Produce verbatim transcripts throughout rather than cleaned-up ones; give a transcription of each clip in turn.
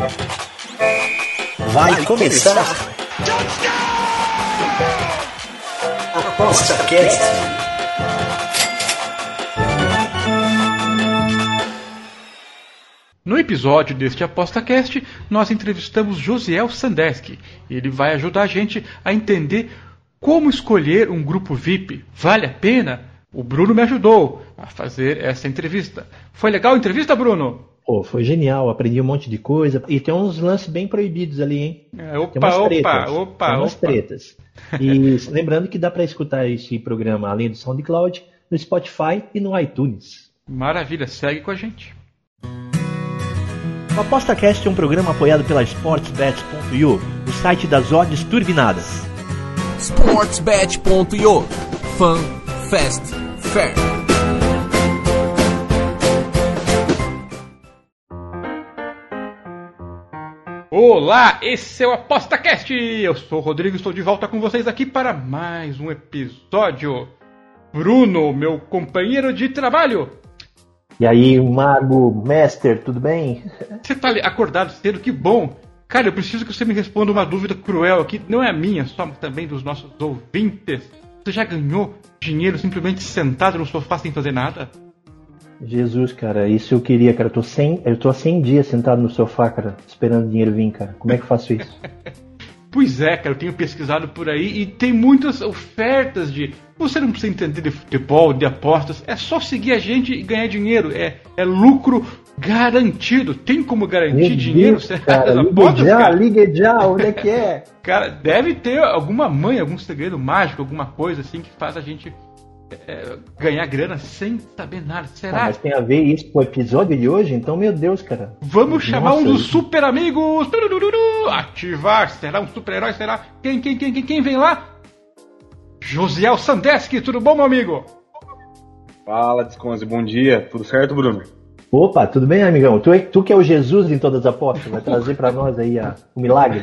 Vai começar. Aposta Cast. No episódio deste ApostaCast, nós entrevistamos Josiel Sandeski. Ele vai ajudar a gente a entender como escolher um grupo V I P. Vale a pena? O Bruno me ajudou a fazer essa entrevista. Foi legal a entrevista, Bruno? Pô, foi genial, aprendi um monte de coisa. E tem uns lances bem proibidos ali, hein? É, opa, tem umas opa, tretas, opa, tem umas opa. tretas. E lembrando que dá para escutar esse programa, além do SoundCloud, no Spotify e no iTunes. Maravilha, segue com a gente. O ApostaCast é um programa apoiado pela Sportsbet ponto io, o site das odds turbinadas. Sportsbet ponto io. Fun, Fast, Fair. Olá, esse é o ApostaCast. Eu sou o Rodrigo e estou de volta com vocês aqui para mais um episódio. Bruno, meu companheiro de trabalho. E aí, Mago, Master, tudo bem? Você tá acordado cedo, que bom. Cara, eu preciso que você me responda uma dúvida cruel aqui. Não é a minha, só também dos nossos ouvintes. Você já ganhou dinheiro simplesmente sentado no sofá sem fazer nada? Jesus, cara, isso eu queria, cara. Eu tô, cem, eu tô há cem dias sentado no sofá, cara, esperando o dinheiro vir, cara. Como é que eu faço isso? Pois é, cara, eu tenho pesquisado por aí e tem muitas ofertas de... Você não precisa entender de futebol, de apostas, é só seguir a gente e ganhar dinheiro. É, é lucro garantido. Tem como garantir Meu dinheiro? Deus, cara, liga apostas, já, cara? liga já, onde é que é? Cara, deve ter alguma manha, algum segredo mágico, alguma coisa assim que faz a gente é, ganhar grana sem saber nada. Será? Ah, mas tem a ver isso com o episódio de hoje? Então, meu Deus, cara. Vamos chamar Nossa, um dos isso. super amigos. Turururu, ativar. Será um super herói? Será? Quem, quem, quem, quem, quem vem lá? Josiel Sandeski, tudo bom, meu amigo? Fala, Desconze, bom dia. Tudo certo, Bruno? Opa, tudo bem, amigão? Tu, é, tu que é o Jesus em todas as apostas, vai trazer pra nós aí a, o milagre?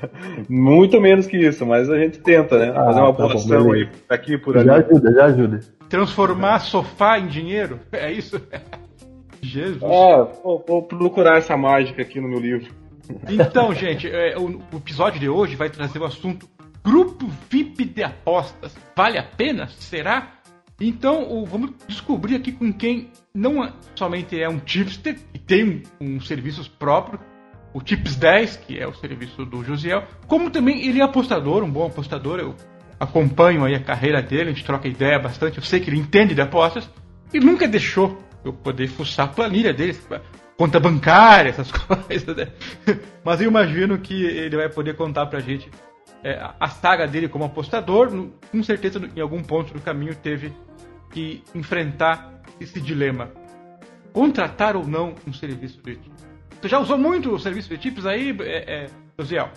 Muito menos que isso, mas a gente tenta, né? Ah, Fazer uma tá bom, apuração aí, beleza. por aqui, por ali. Já ajuda, já ajuda. Transformar sofá em dinheiro? É isso? Jesus. Ah, vou, vou procurar essa mágica aqui no meu livro. Então, gente, é, o, o episódio de hoje vai trazer o assunto Grupo V I P de apostas. Vale a pena? Será? Então, o, vamos descobrir aqui com quem não somente é um tipster e tem um, um serviço próprio, o Tips dez, que é o serviço do Josiel, como também ele é apostador, um bom apostador. Eu acompanho aí a carreira dele, a gente troca ideia bastante, eu sei que ele entende de apostas e nunca deixou eu poder fuçar a planilha dele, conta bancária, essas coisas, né? Mas eu imagino que ele vai poder contar pra gente é, a saga dele como apostador. No, com certeza em algum ponto do caminho teve que enfrentar esse dilema: contratar ou não um serviço de tips. Você já usou muito o serviço de tips aí, é, é, Josiel?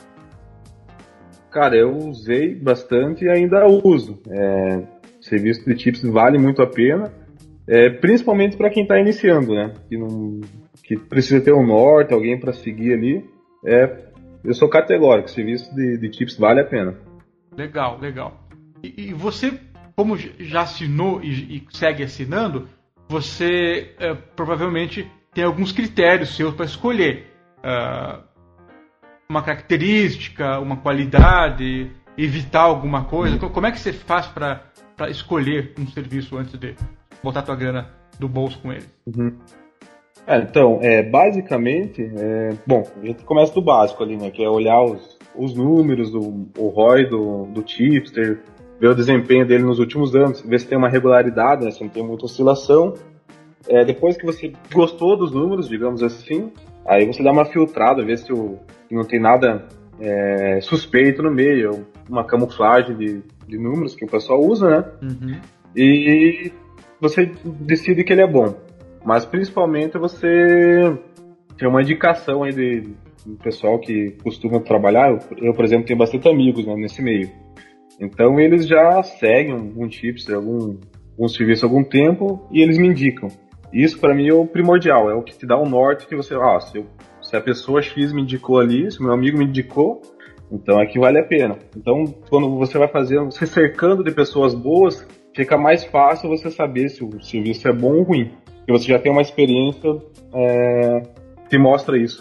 Cara, eu usei bastante e ainda uso. É, serviço de tips vale muito a pena, é, principalmente para quem está iniciando, né? Que, não, que precisa ter um norte, alguém para seguir ali. É, eu sou categórico, serviço de, de tips vale a pena. Legal, legal. E, e você, como já assinou e, e segue assinando, você é, provavelmente tem alguns critérios seus para escolher. Uh, uma característica, uma qualidade, evitar alguma coisa. Uhum. Como é que você faz para escolher um serviço antes de botar tua grana do bolso com ele? Uhum. É, então, é, basicamente, é, bom, a gente começa do básico ali, né, que é olhar os, os números, do, o R O I do, do tipster, ver o desempenho dele nos últimos anos, ver se tem uma regularidade, né, se não tem muita oscilação. É, depois que você gostou dos números, digamos assim, aí você dá uma filtrada, ver se o, não tem nada é, suspeito no meio, uma camuflagem de, de números que o pessoal usa, né? Uhum. E você decide que ele é bom. Mas principalmente você tem uma indicação aí de, de pessoal que costuma trabalhar. Eu, eu, por exemplo, tenho bastante amigos, né, nesse meio. Então eles já seguem um, um tipster, algum um serviço há algum tempo e eles me indicam. Isso para mim é o primordial, é o que te dá um norte que você, ah, se, eu, se a pessoa X me indicou ali, se o meu amigo me indicou, então é que vale a pena. Então, quando você vai fazendo, se cercando de pessoas boas, fica mais fácil você saber se o serviço é bom ou ruim. Porque você já tem uma experiência é, que mostra isso, né?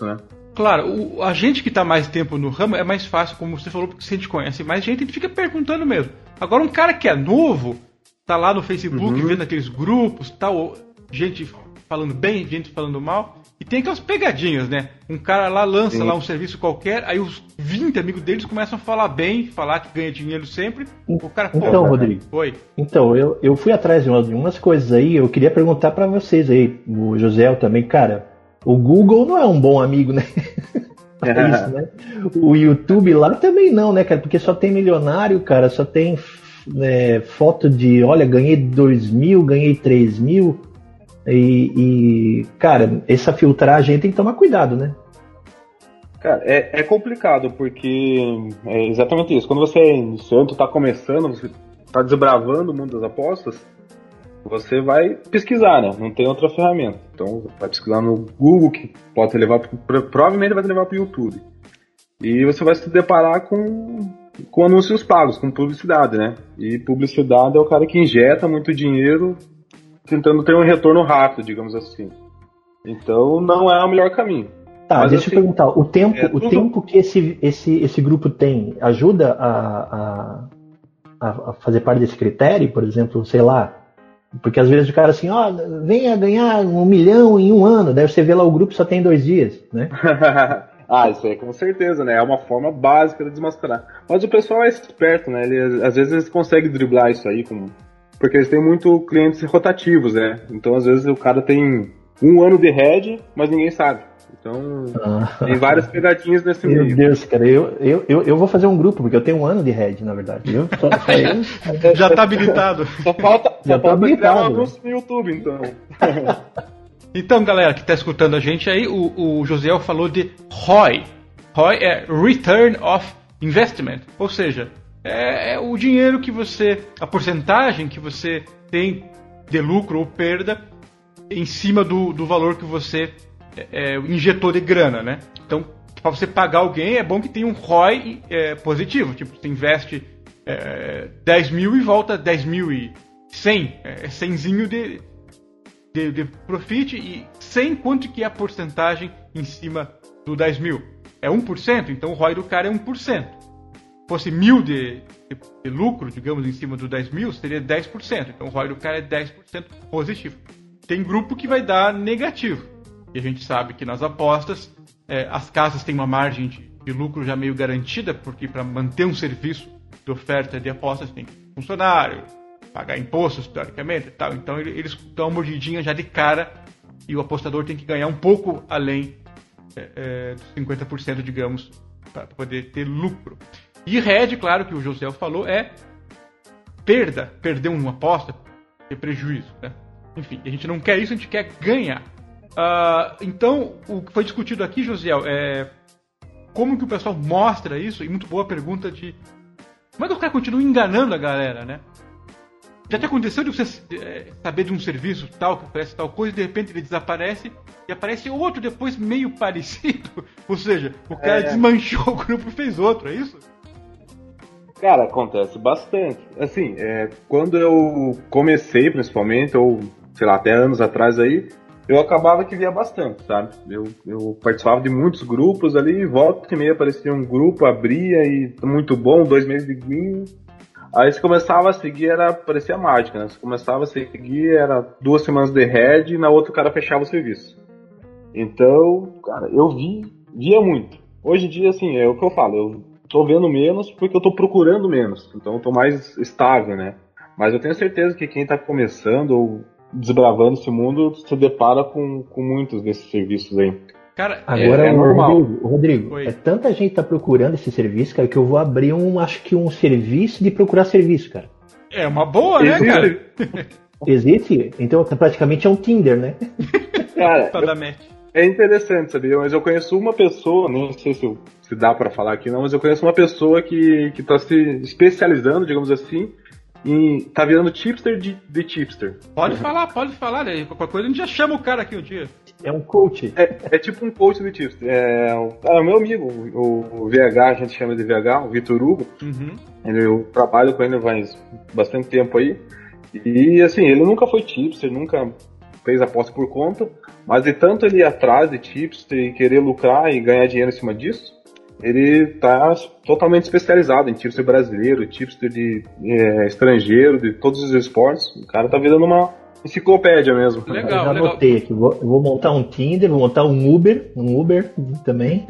Claro, o, a gente que tá mais tempo no ramo é mais fácil, como você falou, porque se a gente conhece mais gente, a gente fica perguntando mesmo. Agora, um cara que é novo, tá lá no Facebook, uhum. vendo aqueles grupos, tal, gente falando bem, gente falando mal, e tem aquelas pegadinhas, né? Um cara lá lança Sim. lá um serviço qualquer, aí os vinte amigos deles começam a falar bem, falar que ganha dinheiro sempre. O cara, então, Rodrigo, Oi. Então, eu, eu fui atrás de umas coisas aí, eu queria perguntar pra vocês aí, o José também, cara, o Google não é um bom amigo, né? É isso, né? O YouTube lá também não, né, cara? Porque só tem milionário, cara, só tem é, foto de, olha, ganhei dois mil, ganhei três mil. E, e, cara, essa filtragem tem que tomar cuidado, né? Cara, é, é complicado, porque é exatamente isso. Quando você é iniciante, tá começando, você tá desbravando o mundo das apostas, você vai pesquisar, né? Não tem outra ferramenta. Então, vai pesquisar no Google, que pode te levar, provavelmente vai te levar pro YouTube. E você vai se deparar com, com anúncios pagos, com publicidade, né? E publicidade é o cara que injeta muito dinheiro tentando ter um retorno rápido, digamos assim. Então, não é o melhor caminho. Tá, Mas, deixa assim, eu perguntar. O tempo, é o tudo... tempo que esse, esse, esse grupo tem ajuda a, a, a fazer parte desse critério? Por exemplo, sei lá, porque às vezes o cara assim, ó, oh, venha ganhar um milhão em um ano, daí você vê lá o grupo só tem dois dias, né? Ah, isso aí com certeza, né? É uma forma básica de desmascarar. Mas o pessoal é esperto, né? Ele, às vezes eles conseguem driblar isso aí, com... porque eles têm muito clientes rotativos, né? Então às vezes o cara tem um ano de head, mas ninguém sabe. Então ah. tem várias pegadinhas nesse Meu meio. Meu Deus, cara, eu, eu, eu, eu vou fazer um grupo, porque eu tenho um ano de head, na verdade. Eu, só, só eu... Já tá habilitado. Só falta, Já só tá falta habilitado, criar um anúncio no YouTube, então. Então, galera que está escutando a gente aí, o, o Josiel falou de R O I. R O I é Return of Investment, ou seja, é, é o dinheiro que você, a porcentagem que você tem de lucro ou perda em cima do, do valor que você é, injetou de grana, né? Então, para você pagar alguém, é bom que tenha um R O I é, positivo, tipo, você investe é, dez mil e volta dez mil e cem, é cenzinho de... De, de profit, e cem, quanto que é a porcentagem em cima do dez mil? É um por cento, então o R O I do cara é um por cento. Se fosse mil de, de, de lucro, digamos, em cima do dez mil, seria dez por cento. Então o R O I do cara é dez por cento positivo. Tem grupo que vai dar negativo. E a gente sabe que nas apostas, é, as casas têm uma margem de, de lucro já meio garantida, porque para manter um serviço de oferta de apostas tem funcionário, pagar impostos, teoricamente e tal. Então eles dão uma mordidinha já de cara e o apostador tem que ganhar um pouco além é, é, dos cinquenta por cento, digamos, para poder ter lucro. E head, claro, que o José falou, é perda, perder uma aposta, ter prejuízo, né? Enfim, a gente não quer isso, a gente quer ganhar. Uh, então, o que foi discutido aqui, Josiel, é como que o pessoal mostra isso, e muito boa pergunta de como é que o cara continua enganando a galera, né? Já te aconteceu de você é, saber de um serviço tal, que oferece tal coisa, e de repente ele desaparece, e aparece outro depois meio parecido? Ou seja, o cara é... desmanchou o grupo e fez outro, é isso? Cara, acontece bastante. Assim, é, quando eu comecei, principalmente, ou, sei lá, até anos atrás aí, eu acabava que via bastante, sabe? Eu, eu participava de muitos grupos ali, volta e meia aparecia um grupo, abria e muito bom, dois meses de guinho. Aí você começava a seguir, era, parecia mágica, né? Você começava a seguir, era duas semanas de head e na outra o cara fechava o serviço. Então, cara, eu vi, via muito. Hoje em dia, assim, é o que eu falo, eu tô vendo menos porque eu tô procurando menos. Então eu tô mais estável, né? Mas eu tenho certeza que quem tá começando ou desbravando esse mundo se depara com, com muitos desses serviços aí. Cara, agora, é, é normal. Rodrigo, Rodrigo é tanta gente tá procurando esse serviço, cara, que eu vou abrir um, acho que um serviço de procurar serviço, cara. É uma boa, né, Existe? cara? Existe? Então praticamente é um Tinder, né? Cara, é interessante, sabia? Mas eu conheço uma pessoa, não sei se, se dá pra falar aqui não, mas eu conheço uma pessoa que, que tá se especializando, digamos assim, em tá virando tipster de, de tipster. Pode falar, pode falar, né? Qualquer coisa a gente já chama o cara aqui um dia. É um coach. É, é tipo um coach de tipster. É, é o meu amigo, o, o V H, a gente chama de V H, o Vitor Hugo. Uhum. Ele, eu trabalho com ele faz bastante tempo aí. E assim, ele nunca foi tipster, nunca fez a aposta por conta, mas de tanto ele ir atrás de tips e querer lucrar e ganhar dinheiro em cima disso, ele tá totalmente especializado em tipster brasileiro, tipster de é, estrangeiro, de todos os esportes. O cara tá virando uma enciclopédia mesmo. Legal, eu já anotei aqui. Vou, vou montar um Tinder, vou montar um Uber, um Uber também.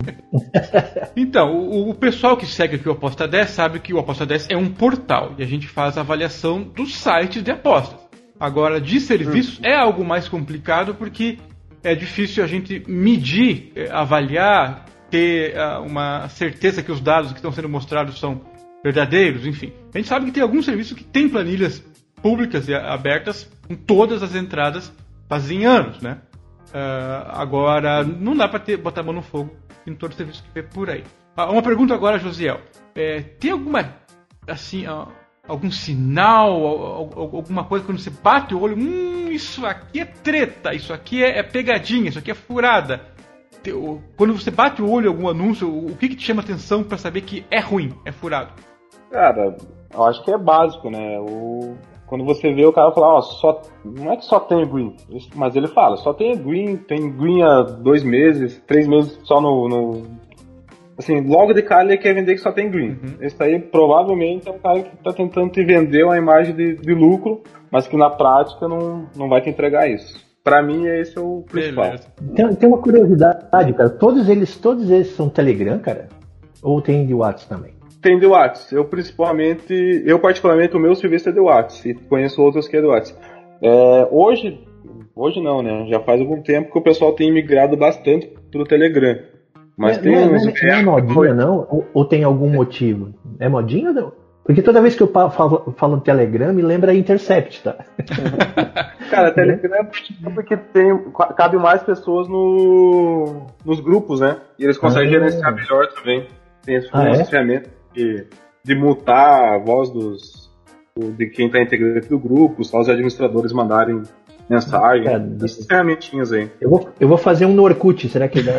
Então, o, o pessoal que segue aqui o Aposta dez sabe que o Aposta dez é um portal e a gente faz a avaliação dos sites de apostas. Agora, de serviços hum. é algo mais complicado porque é difícil a gente medir, avaliar, ter uh, uma certeza que os dados que estão sendo mostrados são verdadeiros, enfim. A gente sabe que tem alguns serviços que têm planilhas públicas e abertas com todas as entradas fazem anos, né? Uh, agora, não dá para botar a mão no fogo em todo o serviço que vê por aí. Uh, uma pergunta agora, Josiel. É, tem alguma, assim, uh, algum sinal, uh, alguma coisa quando você bate o olho, hum, isso aqui é treta, isso aqui é, é pegadinha, isso aqui é furada. Quando você bate o olho em algum anúncio, o que, que te chama atenção para saber que é ruim, é furado? Cara, eu acho que é básico, né? O... Quando você vê o cara falar, ó, só... não é que só tem green, mas ele fala, só tem green, tem green há dois meses, três meses só no... no... Assim, logo de cara ele quer vender que só tem green. Uhum. Esse aí provavelmente é um cara que tá tentando te vender uma imagem de, de lucro, mas que na prática não, não vai te entregar isso. Pra mim, esse é o principal. Tem, tem uma curiosidade, cara. Todos eles, todos eles são Telegram, cara? Ou tem de WhatsApp também? Tem de WhatsApp. Eu, principalmente, eu particularmente, o meu serviço é de WhatsApp. E conheço outros que é de WhatsApp. É, hoje, hoje não, né? Já faz algum tempo que o pessoal tem migrado bastante pro Telegram. Mas é, tem não, uns... Não é modinha, não? Ou, ou tem algum motivo? É modinha ou não? Porque toda vez que eu falo, falo no Telegram, me lembra Intercept, tá? Cara, Telegram é porque tem, cabe mais pessoas no, nos grupos, né? E eles conseguem ah, gerenciar melhor também. Tem esse ah, é? ferramenta de, de mutar a voz dos, de quem está integrante do grupo, só os administradores mandarem mensagem. Cara, essas ferramentinhas aí. Eu vou, eu vou fazer um no Orkut, será que dá?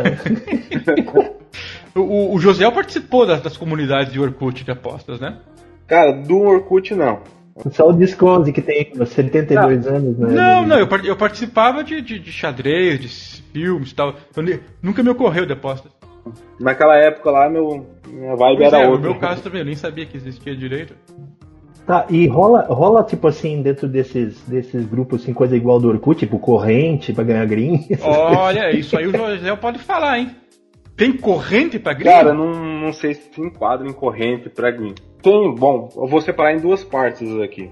o, o Josiel participou das, das comunidades de Orkut de apostas, né? Cara, do Orkut não. Só o Disconze que tem setenta e dois não. anos, né? Não, não, eu, eu participava de, de, de xadrez, de filmes e tal. Eu, nunca me ocorreu de apostas. Naquela época lá, meu, minha vibe pois era é, outra. No meu caso também, eu nem sabia que existia direito. Tá, e rola, rola tipo assim, dentro desses, desses grupos, assim, coisa igual do Orkut, tipo corrente pra ganhar green? Olha, isso aí o José pode falar, hein? Tem corrente pra green? Cara, não, não sei se se enquadra em corrente pra green. Tem, bom, eu vou separar em duas partes aqui.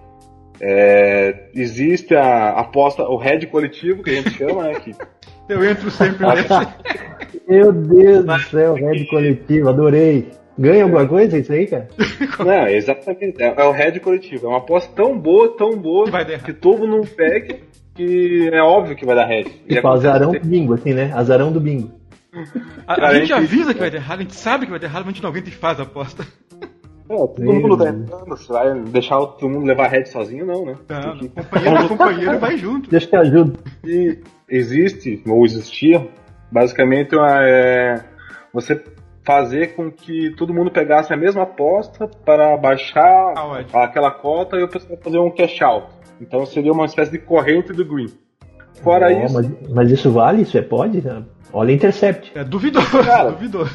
É, existe a aposta, o head coletivo, que a gente chama, né? Que... Eu entro sempre nesse. Meu Deus do céu, head coletivo, adorei. Ganha alguma coisa isso aí, cara? Não, exatamente. É, é o head coletivo. É uma aposta tão boa, tão boa, que, que todo mundo pega que é óbvio que vai dar head. Tipo, azarão do bingo, assim, né? Azarão do bingo. A, a gente avisa que vai dar errado, a gente sabe que vai dar errado, mas a gente não aguenta e faz a aposta. É, todo Meu mundo tá entrando, você vai deixar todo mundo levar head sozinho, não, né? Não, que... companheiro, companheiro vai junto. Deixa que ajuda. E existe, ou existia, basicamente uma, é, você fazer com que todo mundo pegasse a mesma aposta para baixar ah, aquela cota e o pessoal fazer um cash out. Então seria uma espécie de corrente do green. Fora oh, isso... Mas, mas isso vale? Isso é pode? Olha Intercept. É duvidoso, cara, duvidoso.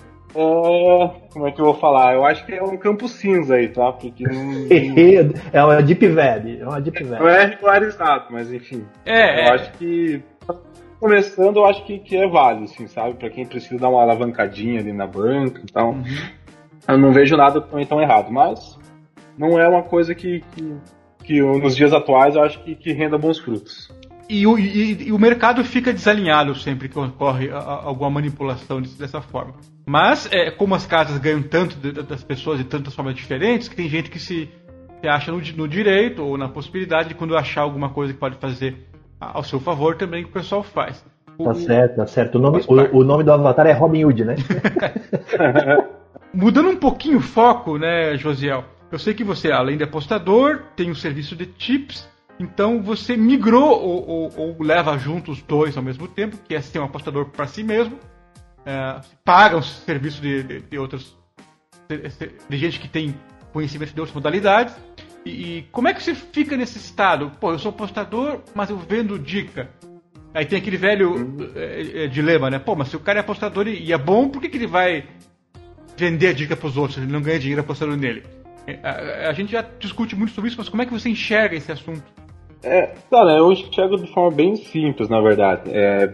É, como é que eu vou falar? Eu acho que é um campo cinza aí, tá? Porque não, é uma Deep Web. É uma Deep Web. Não é regularizado, mas enfim. É, eu é. acho que começando, eu acho que, que é válido, assim, sabe? Pra quem precisa dar uma alavancadinha ali na banca e tal. Uhum. Eu não vejo nada tão, tão errado, mas não é uma coisa que, que, que nos dias atuais eu acho que, que renda bons frutos. E o, e, e o mercado fica desalinhado sempre que ocorre a, a, alguma manipulação desse, dessa forma. Mas, é, como as casas ganham tanto de, das pessoas de tantas formas diferentes, que tem gente que se, se acha no, no direito ou na possibilidade de, quando achar alguma coisa que pode fazer ao seu favor, também que o pessoal faz. O, tá certo, tá certo. O nome, o, o nome do avatar é Robin Hood, né? Mudando um pouquinho o foco, né, Josiel? Eu sei que você, além de apostador, tem um serviço de tips. Então você migrou ou, ou, ou leva junto os dois ao mesmo tempo, que é ser um apostador para si mesmo, é, paga um serviço de, de, de outras de, de gente que tem conhecimento de outras modalidades, E, e como é que você fica nesse estado? Pô, eu sou apostador, mas eu vendo dica. Aí tem aquele velho uhum. é, é, dilema, né? Pô, mas se o cara é apostador e, e é bom, por que, que ele vai vender a dica pros outros? Ele não ganha dinheiro apostando nele. A, a gente já discute muito sobre isso, mas como é que você enxerga esse assunto? É, cara, eu enxergo de forma bem simples, na verdade. É,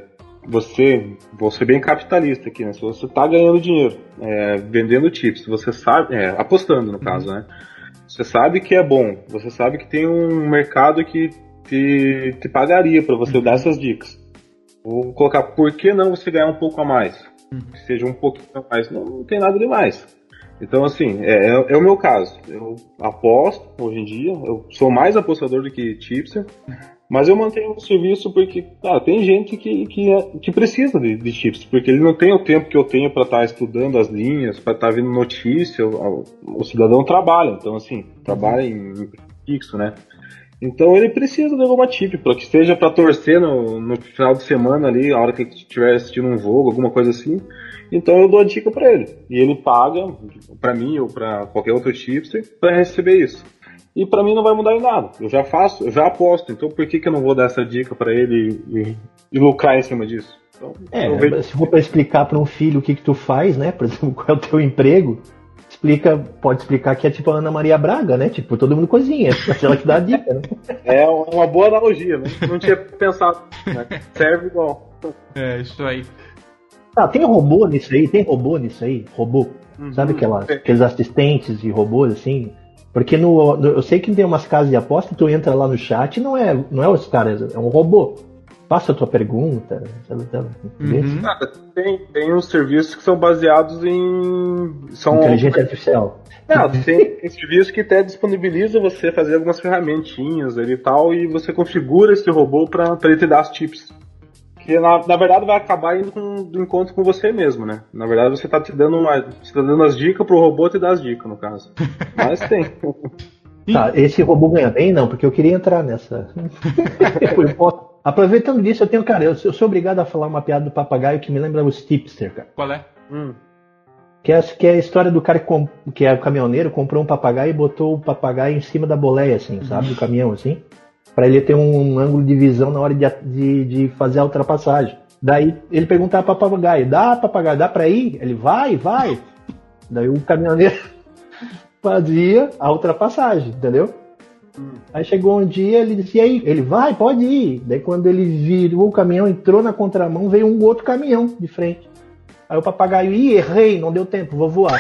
você, vou ser bem capitalista aqui, né? Se você tá ganhando dinheiro é, vendendo tips, você sabe, é, apostando no caso, né? Você sabe que é bom, você sabe que tem um mercado que te, te pagaria para você dar essas dicas. Vou colocar, por que não você ganhar um pouco a mais? Que seja um pouquinho a mais, não, não tem nada demais. Então, assim, é, é, é o meu caso. Eu aposto, hoje em dia, eu sou mais apostador do que tipster, mas eu mantenho o serviço porque, cara, tem gente que, que, é, que precisa de, de tipster, porque ele não tem o tempo que eu tenho para estar tá estudando as linhas, para estar tá vendo notícia, o, o cidadão trabalha, então, assim, trabalha em, em fixo, né? Então ele precisa de alguma tip, para que seja para torcer no, no final de semana ali, a hora que ele estiver assistindo um jogo, alguma coisa assim. Então eu dou a dica para ele. E ele paga, para mim ou para qualquer outro tipster, para receber isso. E para mim não vai mudar em nada. Eu já faço, eu já aposto. Então por que, que eu não vou dar essa dica para ele e, e lucrar em cima disso? Então, é, vejo... se for para explicar para um filho o que, que tu faz, né? Por exemplo, qual é o teu emprego, explica, pode explicar que é tipo a Ana Maria Braga, né? Tipo, todo mundo cozinha, ela que dá a dica, né? É uma boa analogia, né? Não tinha pensado, né? Serve igual. É, isso aí. Ah, tem robô nisso aí? Tem robô nisso aí? Robô? Uhum. Sabe aquelas, aqueles assistentes de robôs, assim? Porque no, no, eu sei que tem umas casas de aposta, tu entra lá no chat e não é, não é os caras, é um robô. Passa a tua pergunta. Sabe, sabe, uhum. Nada, tem, tem uns serviços que são baseados em... São... Inteligência artificial. Não, tem, tem serviço que até disponibiliza você fazer algumas ferramentinhas ali e tal, e você configura esse robô para ele te dar as tips. Que na, na verdade vai acabar indo com, do encontro com você mesmo, né? Na verdade você tá te dando uma, você tá dando as dicas pro robô te dar as dicas, no caso. Mas tem. Tá, esse robô ganha bem? Não, porque eu queria entrar nessa. Aproveitando disso, eu tenho, cara, eu, eu sou obrigado a falar uma piada do papagaio que me lembra os tipster, cara. Qual é? Hum. Que é, que é a história do cara que, comp, que é o caminhoneiro, comprou um papagaio e botou o papagaio em cima da boleia, assim, sabe? Do caminhão, assim. Pra ele ter um ângulo de visão na hora de, de, de fazer a ultrapassagem. Daí ele perguntava pro papagaio, dá papagaio, dá pra ir? Ele, vai, vai. Daí o caminhoneiro fazia a ultrapassagem, entendeu? Hum. Aí chegou um dia, ele disse, e aí? Ele, vai, pode ir. Daí quando ele virou o caminhão, entrou na contramão, veio um outro caminhão de frente. Aí o papagaio, ih, errei, não deu tempo, vou voar.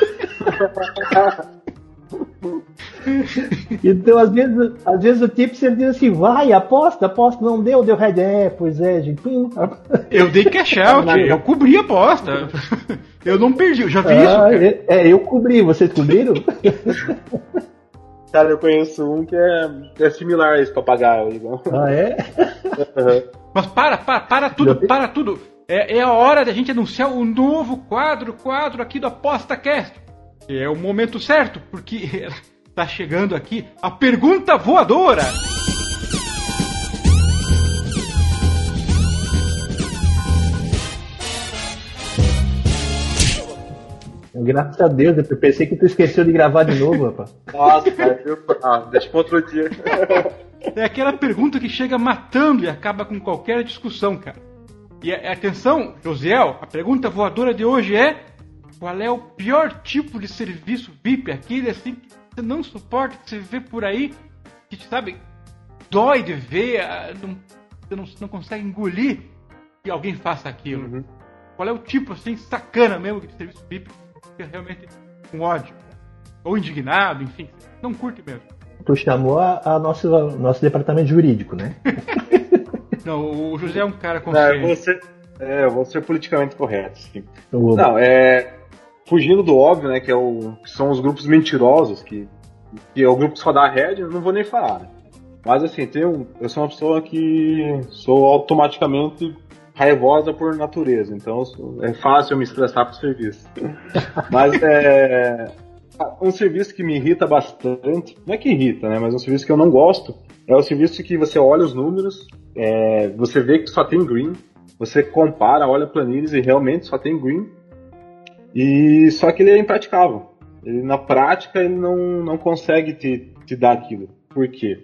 Então, às vezes, às vezes o tipo você diz assim, vai, aposta, aposta, não deu, deu red. É, pois é, gente. Eu dei cash out, eu cobri a aposta. Eu não perdi, eu já vi ah, isso. É, é, eu cobri, vocês cobriram? Cara, eu conheço um que é, é similar a esse papagaio. Então. Ah, é? Mas para, para, para tudo, para tudo. É, é a hora de a gente anunciar o novo quadro, quadro aqui do ApostaCast. É o momento certo, porque tá chegando aqui a pergunta voadora. Graças a Deus, eu pensei que tu esqueceu de gravar de novo, rapaz. Nossa, cara, ah, deixa pra outro dia. É aquela pergunta que chega matando e acaba com qualquer discussão, cara. E atenção, Josiel, a pergunta voadora de hoje é: qual é o pior tipo de serviço V I P? Aquele assim que você não suporta, que você vê por aí, que sabe, dói de ver, não, você não, não consegue engolir que alguém faça aquilo. Uhum. Qual é o tipo assim, sacana mesmo de serviço V I P? Que é realmente com ódio, ou indignado, enfim, não curte mesmo. Tu chamou a, a nosso, nosso departamento jurídico, né? Não, o José é um cara consciente. Não, eu vou ser, é, eu vou ser politicamente correto, sim. Não, é... Fugindo do óbvio, né, que, é o, que são os grupos mentirosos, que, que é o grupo só dá rede, eu não vou nem falar. Né? Mas assim, tem um, eu sou uma pessoa que sou automaticamente raivosa por natureza, então é fácil eu me estressar com o serviço. Mas é... Um serviço que me irrita bastante, não é que irrita, né, mas um serviço que eu não gosto, é o serviço que você olha os números, é, você vê que só tem green, você compara, olha planilhas e realmente só tem green, e só que ele é impraticável. Ele, na prática, ele não, não consegue te, te dá aquilo. Por quê?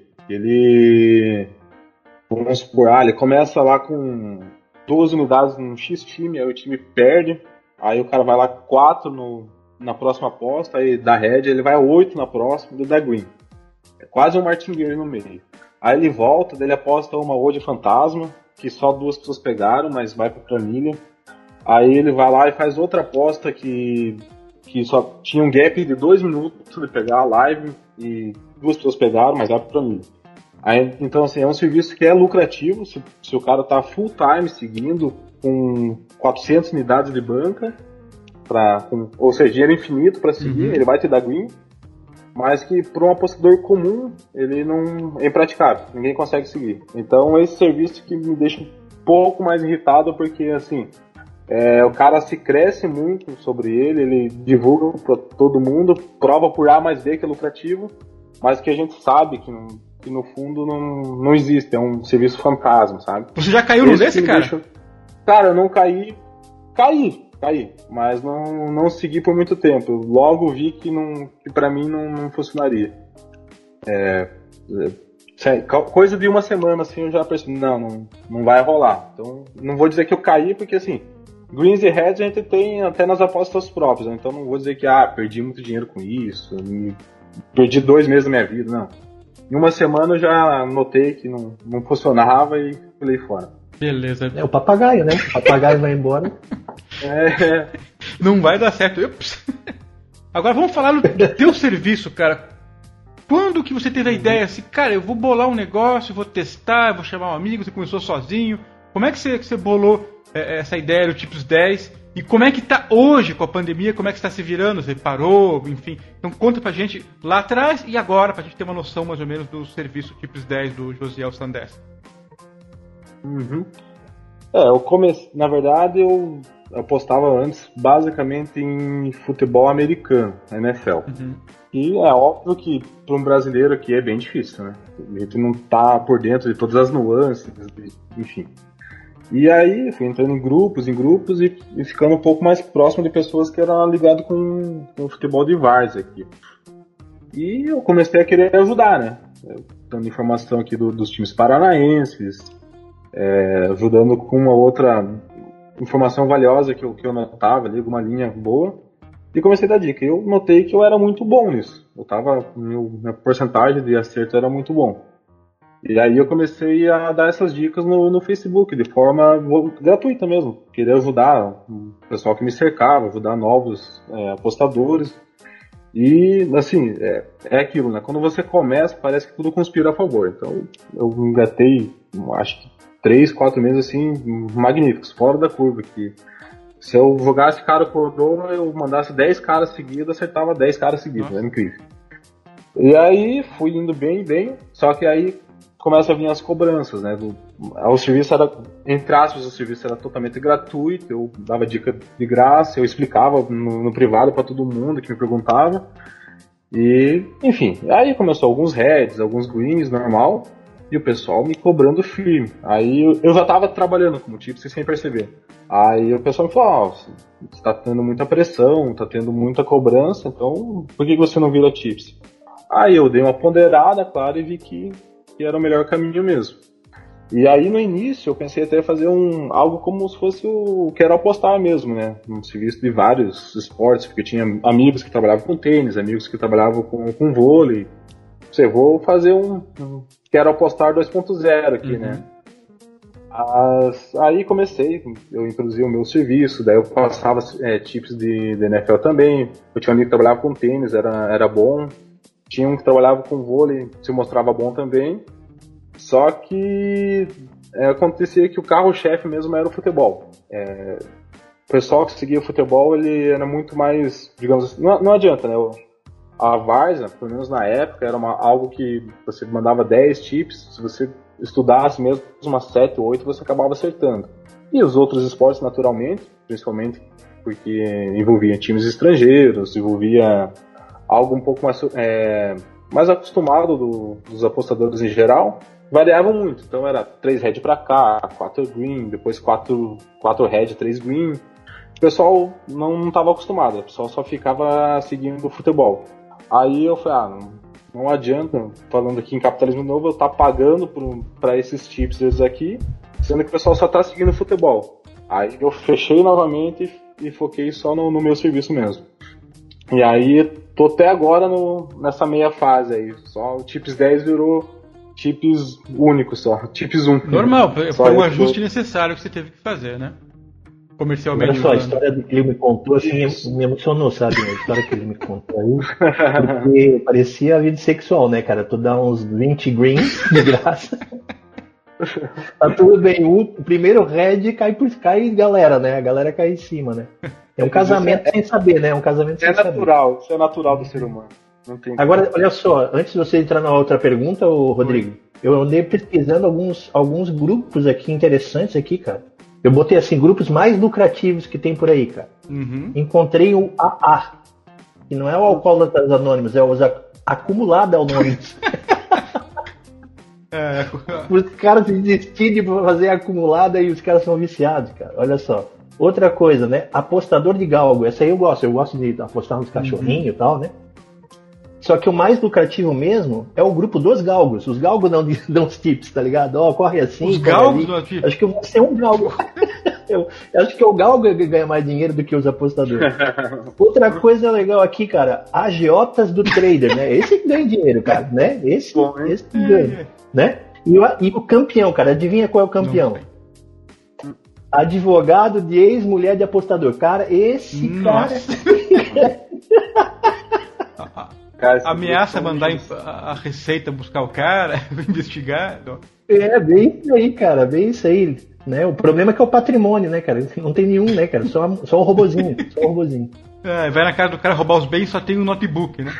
Ele, vamos supor, ah, ele começa lá com duas unidades num X time, aí o time perde, aí o cara vai lá quatro no, na próxima aposta, aí dá red, ele vai a oito na próxima, ele dá green. É quase um martingale no meio. Aí ele volta, daí ele aposta uma Ode Fantasma, que só duas pessoas pegaram, mas vai pra planilha. Aí ele vai lá e faz outra aposta que, que só tinha um gap de dois minutos de pegar a live e duas pessoas pegaram, mas vai pra planilha. Aí, então, assim, é um serviço que é lucrativo se, se o cara tá full time seguindo com quatrocentas unidades de banca, pra, com, ou seja, dinheiro infinito para seguir, uhum. Ele vai te dar green, mas que para um apostador comum ele não é impraticável, ninguém consegue seguir. Então, esse serviço que me deixa um pouco mais irritado, porque, assim, é, o cara se cresce muito sobre ele, ele divulga para todo mundo, prova por A mais B que é lucrativo, mas que a gente sabe que não. Que no fundo não, não existe, é um serviço fantasma, sabe? Você já caiu no desse, cara? Deixa... Cara, eu não caí, caí, caí, mas não, não segui por muito tempo. Eu logo vi que, não, que pra mim não, não funcionaria. É, é, coisa de uma semana assim eu já percebi, não, não, não vai rolar. Então não vou dizer que eu caí, porque assim, greens e reds a gente tem até nas apostas próprias, né? Então não vou dizer que ah, perdi muito dinheiro com isso, perdi dois meses da minha vida, não. Em uma semana eu já notei que não, não funcionava e pulei fora. Beleza. É o papagaio, né? O papagaio vai embora. É. Não vai dar certo. Ups. Agora vamos falar do teu serviço, cara. Quando que você teve a ideia assim, cara, eu vou bolar um negócio, vou testar, vou chamar um amigo, você começou sozinho. Como é que você, que você bolou é, essa ideia do Tips dez? E como é que tá hoje com a pandemia? Como é que está se virando? Você parou? Enfim. Então conta pra gente lá atrás e agora, pra gente ter uma noção mais ou menos do serviço Tips dez do Josiel Sandés. Uhum. É, eu comecei, na verdade eu apostava antes basicamente em futebol americano, N F L. Uhum. E é óbvio que para um brasileiro aqui é bem difícil, né? A gente não tá por dentro de todas as nuances, enfim. E aí fui entrando em grupos, em grupos e, e ficando um pouco mais próximo de pessoas que eram ligadas com, com o futebol de várzea aqui. E eu comecei a querer ajudar, né? Dando informação aqui do, dos times paranaenses, é, ajudando com uma outra informação valiosa que eu, que eu notava ali, alguma linha boa. E comecei a dar dica. Eu notei que eu era muito bom nisso. Eu tava, meu, minha porcentagem de acerto era muito bom. E aí eu comecei a dar essas dicas no, no Facebook, de forma gratuita mesmo. Queria ajudar o pessoal que me cercava, ajudar novos é, apostadores. E, assim, é, é aquilo, né? Quando você começa, parece que tudo conspira a favor. Então, eu engatei, acho que três, quatro meses, assim, magníficos, fora da curva. Que se eu jogasse cara por dono, eu mandasse dez caras seguidos, acertava dez caras seguidos. Nossa. É incrível. E aí, fui indo bem, bem, só que aí começa a vir as cobranças, né? Do, o serviço era, entre aspas, o serviço era totalmente gratuito, eu dava dica de graça, eu explicava no, no privado para todo mundo que me perguntava. E, enfim, aí começou alguns heads, alguns greens, normal, e o pessoal me cobrando firme. Aí eu, eu já estava trabalhando como tips sem perceber. Aí o pessoal me falou, oh, você está tendo muita pressão, está tendo muita cobrança, então por que você não vira tips? Aí eu dei uma ponderada, claro, e vi que que era o melhor caminho mesmo. E aí no início eu pensei até fazer um, algo como se fosse o Quero Apostar mesmo, né? Um serviço de vários esportes, porque tinha amigos que trabalhavam com tênis, amigos que trabalhavam com, com vôlei. Você, vou fazer um, um Quero Apostar dois ponto zero aqui, uhum. né? As, aí comecei, eu introduzi o meu serviço, daí eu passava é, tips de, de N F L também. Eu tinha um amigo que trabalhava com tênis, era, era bom. Tinha um que trabalhava com vôlei, se mostrava bom também. Só que é, acontecia que o carro-chefe mesmo era o futebol. É, o pessoal que seguia o futebol, ele era muito mais, digamos assim, não, não adianta, né? A várzea, pelo menos na época, era uma, algo que você mandava dez tips, se você estudasse mesmo umas sete ou oito, você acabava acertando. E os outros esportes, naturalmente, principalmente porque envolvia times estrangeiros, envolvia algo um pouco mais, é, mais acostumado do, dos apostadores em geral, variavam muito. Então era três red pra cá, quatro green, depois quatro red, três green. O pessoal não estava acostumado, o pessoal só ficava seguindo o futebol. Aí eu falei, ah, não, não adianta, falando aqui em capitalismo novo, eu estar tá pagando para esses tipsters aqui, sendo que o pessoal só tá seguindo futebol. Aí eu fechei novamente e, e foquei só no, no meu serviço mesmo. E aí tô até agora no, nessa meia fase aí. Só o Tips dez virou Tips único só. Tips um. Normal, só foi um ajuste necessário que você teve que fazer, né? Comercialmente. Olha só, a história do que ele me contou assim, me emocionou, sabe? A história que ele me contou aí. Porque parecia a vida sexual, né, cara? Tu dá uns vinte greens de graça. Tá tudo bem. O primeiro red cai por cai galera, né? A galera cai em cima, né? É um casamento é, sem saber, né? É um casamento sem saber. É natural, isso é natural do ser humano. Não tem Agora, olha só, antes de você entrar na outra pergunta, ô, Rodrigo, eu andei pesquisando alguns, alguns grupos aqui interessantes aqui, cara. Eu botei assim, grupos mais lucrativos que tem por aí, cara. Uhum. Encontrei o A A, que não é o Alcoólatras Anônimos, é os Acumulada Anônimos. É. Os caras se desistirem de fazer acumulada e os caras são viciados, cara. Olha só. Outra coisa, né? Apostador de galgo. Essa aí eu gosto. Eu gosto de apostar nos cachorrinhos uhum. e tal, né? Só que o mais lucrativo mesmo é o grupo dos galgos. Os galgos dão, dão os tips, tá ligado? Ó, oh, corre assim. Os corre galgos dão tips? Acho que eu vou ser um galgo. eu, eu acho que o galgo ganha mais dinheiro do que os apostadores. Outra coisa legal aqui, cara. Agiotas do trader, né? Esse que ganha dinheiro, cara, né? Esse, Bom, esse que ganha, né? E o, e o campeão, cara. Adivinha qual é o campeão? Advogado de ex-mulher de apostador. Cara, esse Nossa. cara... Cara, ameaça mandar a receita buscar o cara, investigar. Não. É, bem isso aí, cara, bem isso aí. Né? O problema é que é o patrimônio, né, cara? Não tem nenhum, né, cara? Só, só um robozinho, só um robozinho. É, vai na casa do cara roubar os bens e só tem um notebook, né?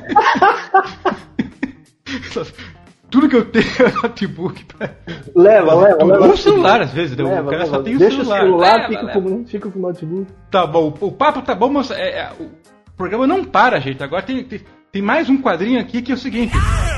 Tudo que eu tenho é notebook. Pra... Leva, leva, tudo. leva. Ou um celular, às vezes. Leva, o cara leva. só tem o Deixa celular. Deixa o celular, leva, fica, leva. Com, fica com o notebook. Tá bom, o papo tá bom, mas é, é, o programa não para, gente. Agora tem, tem, tem mais um quadrinho aqui que é o seguinte.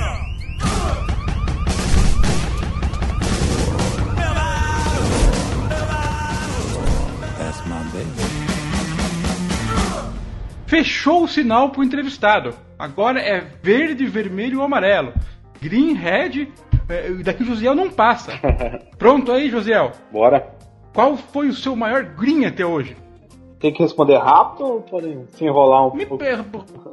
Fechou o sinal pro entrevistado. Agora é verde, vermelho ou amarelo. Green, red, é, daqui o Josiel não passa. Pronto aí, Josiel? Bora. Qual foi o seu maior green até hoje? Tem que responder rápido ou pode se enrolar um Me pouco? Per...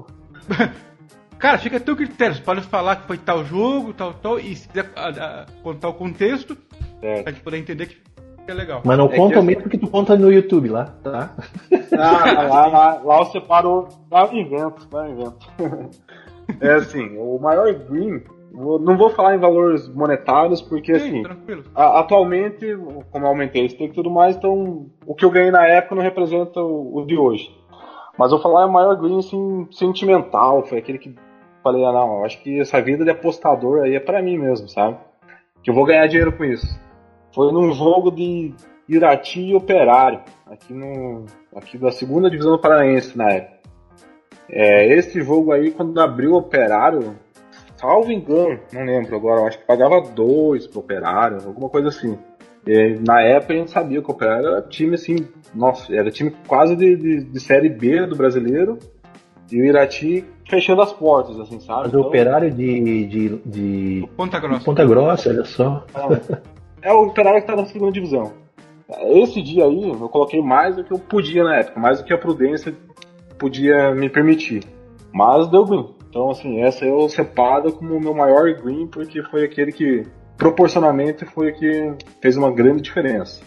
Cara, fica a teu critério. Você pode falar que foi tal jogo, tal, tal, e se quiser a, a, contar o contexto, é. pra gente poder entender que é legal. Mas não é conta que o mesmo que tu conta no YouTube lá, tá? Ah, lá, lá, lá eu separo. Lá eu invento, lá eu invento. É assim, o maior green, não vou falar em valores monetários, porque Sim, assim, a, atualmente, como eu aumentei esse e tudo mais, então o que eu ganhei na época não representa o, o de hoje. Mas eu vou falar o maior green assim, sentimental, foi aquele que falei, ah não, eu acho que essa vida de apostador aí é pra mim mesmo, sabe? Que eu vou ganhar dinheiro com isso. Foi num jogo de Irati e Operário, aqui, no, aqui da segunda divisão do Paranaense na época. É, esse jogo aí, quando abriu o Operário, salvo engano, não lembro agora, eu acho que pagava dois pro Operário, alguma coisa assim. E, na época a gente sabia que o Operário era time assim, nossa, era time quase de, de, de Série B do brasileiro, e o Irati fechando as portas, assim, sabe? Mas o então, Operário de, de, de... Ponta Grossa. Ponta Grossa, olha só. É, é o Operário que tá na segunda divisão. Esse dia aí, eu coloquei mais do que eu podia na época, mais do que a prudência podia me permitir. Mas deu green. Então, assim, essa eu separo como o meu maior green, porque foi aquele que, proporcionalmente, foi o que fez uma grande diferença.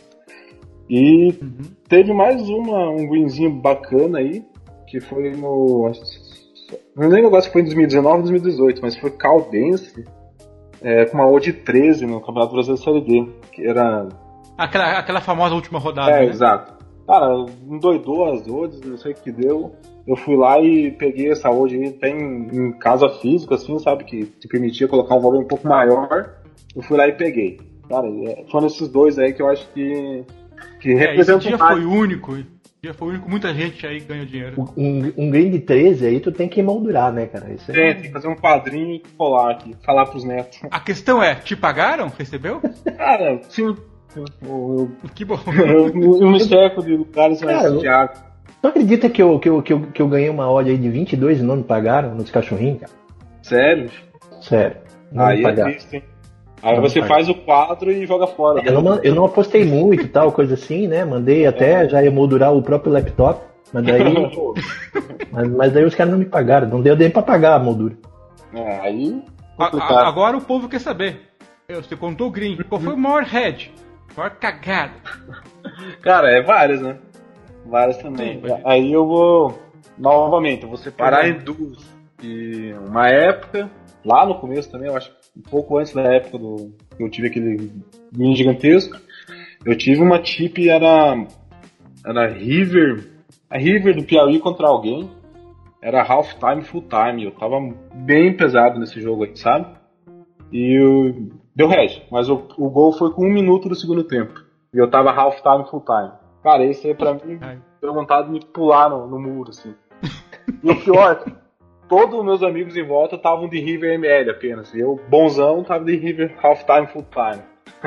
E uhum. teve mais uma, um greenzinho bacana aí, que foi no... Não lembro agora se foi em dois mil e dezenove ou dois mil e dezoito, mas foi Caldense, é, com uma odd treze no Campeonato Brasileiro Série D, que era... Aquela, aquela famosa última rodada, É, né? exato. Cara, endoidou as odds, não sei o que deu. Eu fui lá e peguei essa odd aí, até em, em casa física, assim, sabe, que te permitia colocar um valor um pouco maior. Eu fui lá e peguei. Cara, foram esses dois aí que eu acho que, que é, representam esse dia mais. foi único. Esse dia foi único, muita gente aí ganhou dinheiro. Um, um green de treze aí tu tem que moldurar, né, cara? Isso é... Tem, tem que fazer um quadrinho e colar aqui, falar pros netos. A questão é, te pagaram? Recebeu? Cara, sim. Eu, que bom. Um misteco de lugares mais associados. Tu acredita que eu, que, eu, que, eu, que eu ganhei uma odd aí de vinte e dois e não me pagaram nos cachorrinhos, cara? Sério? Sério. Não Aí me é pagaram. triste, hein? Aí Não você me faz o quadro e joga fora. Eu não, eu não apostei muito e tal, coisa assim, né? Mandei até já emoldurar o próprio laptop, mas daí. pô, mas, mas daí os caras não me pagaram, não deu nem pra pagar a moldura. É, aí. A- complicado. a- agora o povo quer saber. Você contou o Green. Qual foi o maior head? Maior cagada? Cara, é várias, né? Várias também. Sim, pode ir. Aí eu vou. Novamente, eu vou separar em duas. E uma época, lá no começo também, eu acho um pouco antes da época do que eu tive aquele Green gigantesco, eu tive uma tip, era. Era River. A River do Piauí contra alguém. Era half time, full time. Eu tava bem pesado nesse jogo aí, sabe? E eu, deu head, mas o, o gol foi com um minuto do segundo tempo. E eu tava half time, full time. Cara, esse aí pra mim Ai. deu vontade de me pular no, no muro, assim. E o pior, todos os meus amigos em volta estavam de River M L apenas. E eu, bonzão, tava de River half time, full time.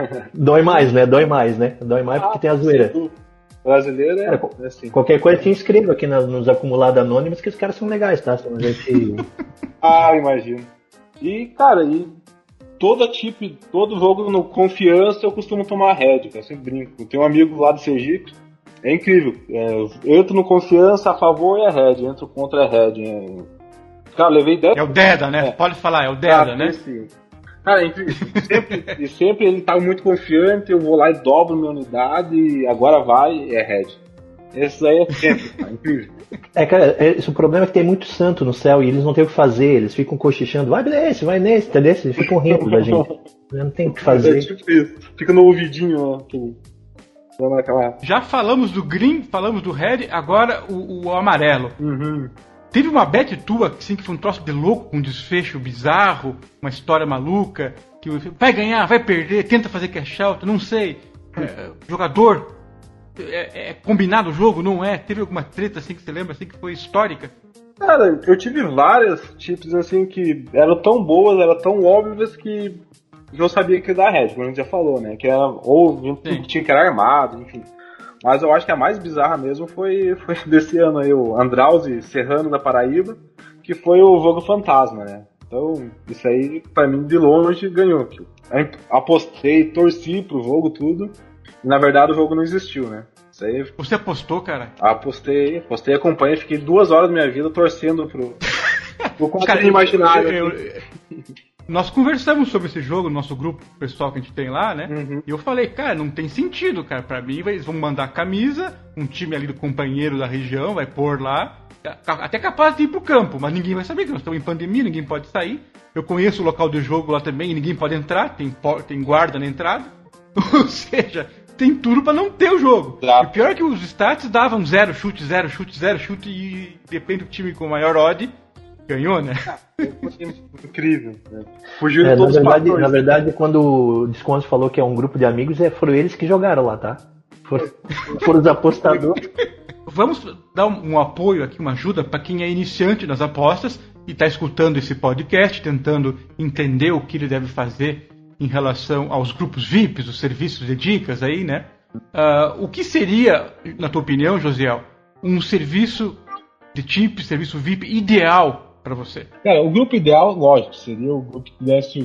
Dói mais, né? Dói mais, né? Dói mais porque tem a zoeira. Brasileiro é, Cara, é assim. Qualquer coisa se inscreva aqui na- nos acumulados anônimos que os caras são legais, tá? Senão a gente. Ah, imagino. E, cara, e toda tipo, todo jogo no confiança eu costumo tomar head, cara, eu sempre brinco. Eu tenho um amigo lá do Sergipe, é incrível. É, eu entro no confiança a favor e é head, entro contra é head. É... Cara, eu levei dez. É o Deda, né? É. Pode falar, é o Deda, Ah, né? sim. Cara, é incrível. Sempre, e sempre ele tá muito confiante, eu vou lá e dobro minha unidade e agora vai, é head. Esse aí é sempre, cara, incrível. É, cara, esse, o problema é que tem muito santo no céu e eles não têm o que fazer, eles ficam cochichando, vai nesse, vai nesse, entendeu? Eles ficam rindo da gente. Não tem o que É fazer. tipo isso. Fica no ouvidinho, né? aquele- dando aquela- Já falamos do Green, falamos do Red, agora o, o amarelo. Uhum. Teve uma bet tua, assim, que foi um troço de louco, com um desfecho bizarro, uma história maluca, que vai ganhar, vai perder, tenta fazer cash out, não sei. É, jogador, é, é combinado o jogo, não é? Teve alguma treta assim que você lembra, assim, que foi histórica? Cara, eu tive várias tips assim que eram tão boas, eram tão óbvias que eu sabia que ia dar head, como a gente já falou, né? Que era, ou a gente Sim. tinha que era armado, enfim. Mas eu acho que a mais bizarra mesmo foi, foi desse ano aí, o Andrauzi Serrano da Paraíba, que foi o jogo fantasma, né? Então, isso aí, pra mim, de longe, ganhou. Eu apostei, torci pro jogo, tudo, e na verdade o jogo não existiu, né? Isso aí, Você apostou, cara? apostei, apostei, acompanhei, fiquei duas horas da minha vida torcendo pro, pro Cara, quadrinho imaginário. eu- assim. eu- nós conversamos sobre esse jogo no nosso grupo pessoal que a gente tem lá, né? Uhum. E eu falei, cara, não tem sentido, cara. Pra mim, eles vão mandar a camisa, um time ali do companheiro da região vai pôr lá, até capaz de ir pro campo, mas ninguém vai saber que nós estamos em pandemia, ninguém pode sair. Eu conheço o local de jogo lá também e ninguém pode entrar, tem, por- tem guarda na entrada. Ou seja, tem tudo pra não ter o jogo. Exato. E o pior é que os stats davam zero chute, zero chute, zero chute e depende do time com maior odd, ganhou, né? Foi incrível. Né? Fugiu de É, na, todos os verdade, fatores. na verdade, quando o Descontos falou que é um grupo de amigos, é, foram eles que jogaram lá, tá? Foram, foram os apostadores. Vamos dar um, um apoio aqui, uma ajuda para quem é iniciante nas apostas e está escutando esse podcast, tentando entender o que ele deve fazer em relação aos grupos V I Ps, os serviços de dicas aí, né? Ah, o que seria, na tua opinião, Josiel, um serviço de tip, serviço V I P ideal para você? Cara, o grupo ideal, lógico, seria o grupo que desse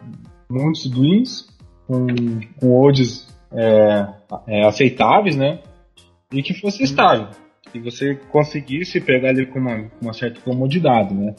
muitos greens, com, com odds é, é, aceitáveis, né? E que fosse estável. Que você conseguisse pegar ele com uma, com uma certa comodidade, né?